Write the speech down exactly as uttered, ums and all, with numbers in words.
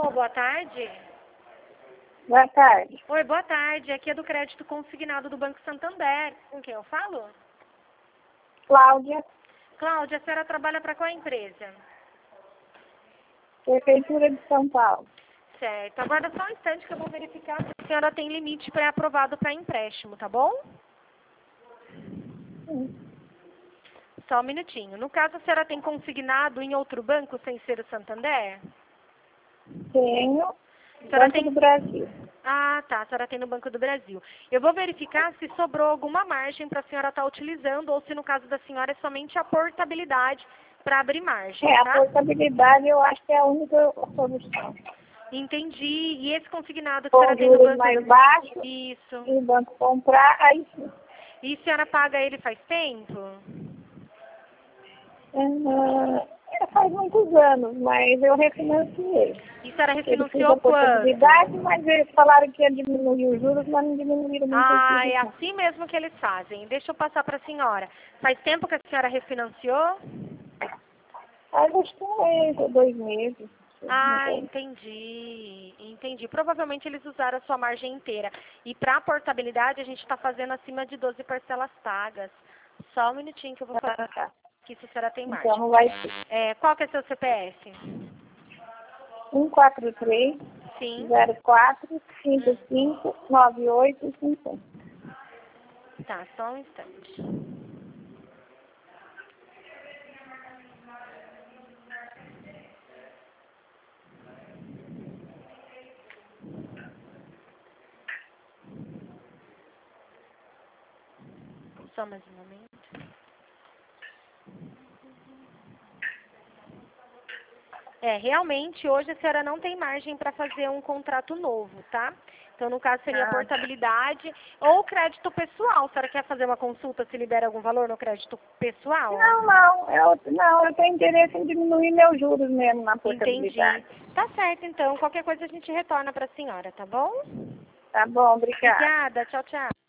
Alô, boa tarde. Boa tarde. Oi, boa tarde. Aqui é do crédito consignado do Banco Santander. Com quem eu falo? Cláudia, Cláudia, a senhora trabalha para qual empresa? Prefeitura de São Paulo. Certo. Aguarda só um instante que eu vou verificar se a senhora tem limite pré-aprovado para empréstimo, tá bom? Sim. Só um minutinho. No caso, a senhora tem consignado em outro banco sem ser o Santander? Tenho. A senhora Banco tem... do Brasil. Ah, tá. A senhora tem no Banco do Brasil. Eu vou verificar se sobrou alguma margem para a senhora estar utilizando ou se no caso da senhora é somente a portabilidade para abrir margem, É, a tá? portabilidade eu acho que é a única solução. Entendi. E esse consignado que a Com senhora tem no juros Banco mais do... baixos Isso. e o banco comprar, aí sim. E a senhora paga ele faz tempo? Ah, é, faz muitos anos, mas eu refinanciei. E a senhora Ele fez refinanciou a quanto? portabilidade, mas eles falaram que ia diminuir os juros, mas não diminuíram muito os Ah, juros, é não. assim mesmo que eles fazem. Deixa eu passar para a senhora. Faz tempo que a senhora refinanciou? Aí acho que um mês ou dois meses. Não Ah, sei. entendi. Entendi. Provavelmente eles usaram a sua margem inteira. E para a portabilidade, a gente está fazendo acima de doze parcelas pagas. Só um minutinho que eu vou fazer Ah, tá. aqui se a senhora tem Então margem. não vai ser. É, qual que é seu C P F? um quatro três, Sim. zero quatro, cinco Hum. cinco, nove oito cinco. Tá, só um instante. Só mais um momento. É, realmente, hoje a senhora não tem margem para fazer um contrato novo, tá? Então, no caso, seria Ah, portabilidade ou crédito pessoal. A senhora quer fazer uma consulta se libera algum valor no crédito pessoal? não, não, eu, não, eu tenho interesse em diminuir meus juros mesmo na Entendi. portabilidade. Tá certo, então. Qualquer coisa a gente retorna para a senhora, tá bom? Tá bom, obrigada. Obrigada. Tchau, tchau.